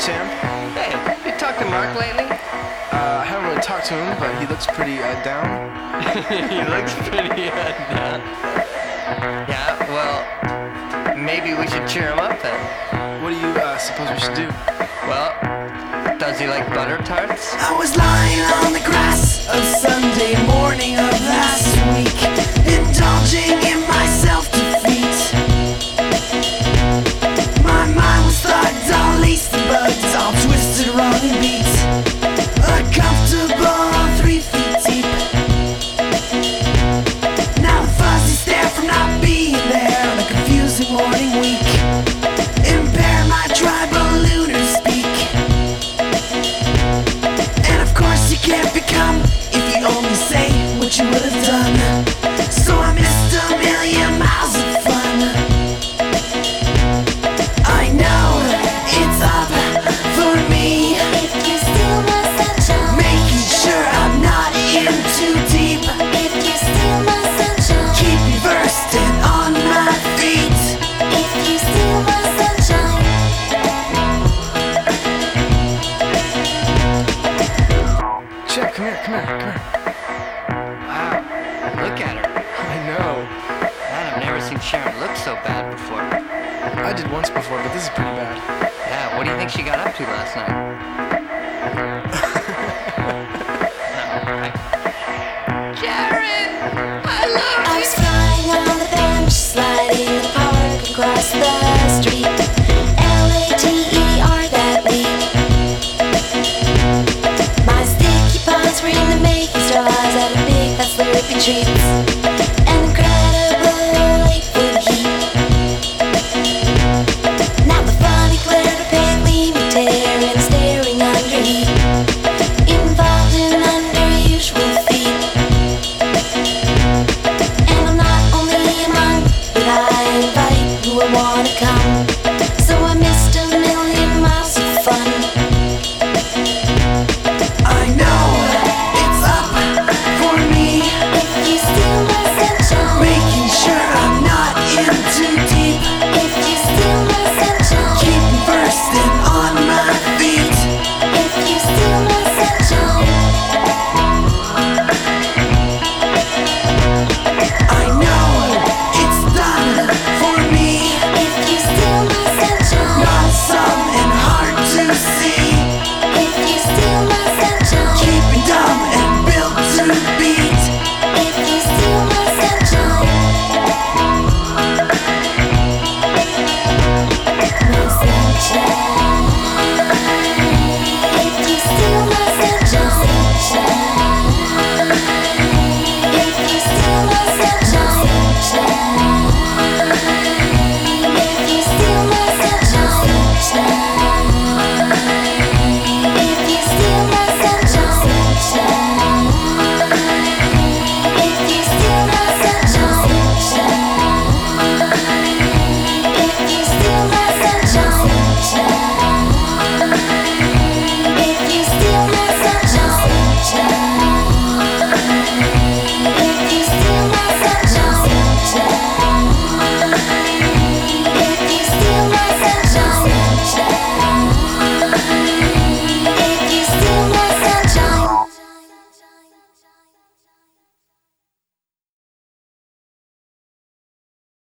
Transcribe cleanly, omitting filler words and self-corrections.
champ. Hey, you talked to Mark lately? I haven't really talked to him, but he looks pretty down. He looks pretty down. Yeah, well, maybe we should cheer him up then. What do you suppose we should do? Well, does he like butter tarts? I was lying on the grass of Sunday morning of last week, indulging in my self-defeat. My mind was thugged, all laced and bugged, all twisted, wrong and beat. Uncomfortable, 3 feet deep. Now the fuzzy stare from not being there on a confusing morning week impair my tribal lunar speak. And of course you can't become if you only say what you would have done. So I missed a million miles of fun. I know it's up for me, If you steal my sunshine, making sure I'm not in too deep. if you steal my sunshine, Keep me versed and on my feet. if you steal my sunshine, Champ, come here, come here, come here. Wow, look at her. I know. Man, I've never seen Sharon look so bad before. I did once before, but this is pretty bad. Yeah, what do you think she got up to last night? Sharon! I love I was flying on the bench, sliding the park across the street. Later that week. My sticky paws were in the making straws at a big fat slurpy treats.